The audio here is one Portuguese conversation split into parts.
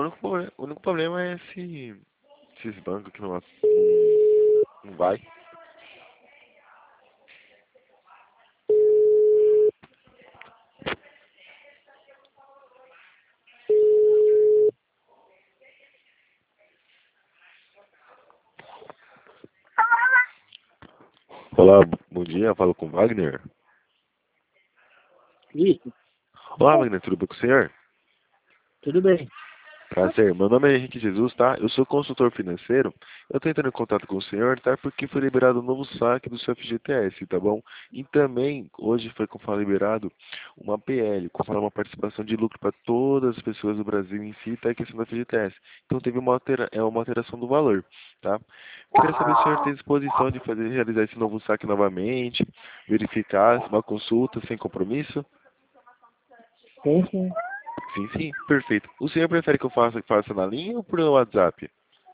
o único problema é esses bancos que não vai. Olá, bom dia, falo com o Wagner. Isso, Olá, Wagner, tudo bem com o senhor? tudo bem. Prazer, meu nome é Henrique Jesus, tá? Eu sou consultor financeiro. Eu tô entrando em contato com o senhor, tá? Porque foi liberado um novo saque do seu FGTS, tá bom? E também, hoje foi liberado uma PL, conforme uma participação de lucro para todas as pessoas do Brasil em si, tá? A questão do FGTS. Então teve uma alteração do valor, tá? Queria saber se o senhor tem disposição de realizar esse novo saque novamente, verificar uma consulta sem compromisso? Sim, sim. Sim, sim, perfeito. O senhor prefere que eu faça na linha ou por WhatsApp?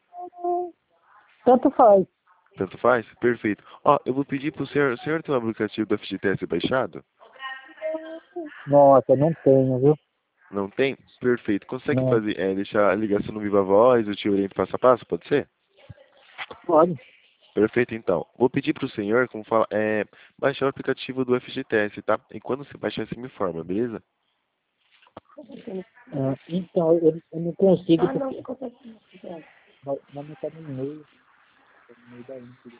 Tanto faz. Tanto faz? Perfeito. Ó, eu vou pedir pro senhor, o senhor tem um aplicativo do FGTS baixado? Nossa, não tenho, viu? Não tem? Perfeito. Consegue Não. fazer, deixar a ligação no Viva Voz, eu te oriento passo a passo, pode ser? Pode. Perfeito, então. Vou pedir pro senhor, como fala, baixar o aplicativo do FGTS, tá? E quando você baixar, você me informa, beleza? Então, eu não consigo porque... Vai me no e-mail. No e-mail da Inter.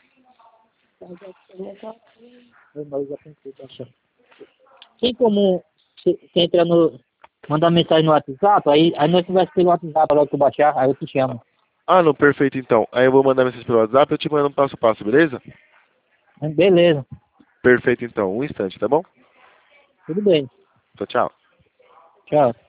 Eu já pensei baixar. Tem como você entrar no... Mandar mensagem no WhatsApp, aí nós conversamos pelo WhatsApp logo que eu baixar, aí eu te chamo. Ah, não, perfeito, então. Aí eu vou mandar mensagem pelo WhatsApp, eu te mando um passo a passo, beleza? Beleza, Perfeito, então. Um instante, tá bom? tudo bem. Tchau, tchau. Tchau.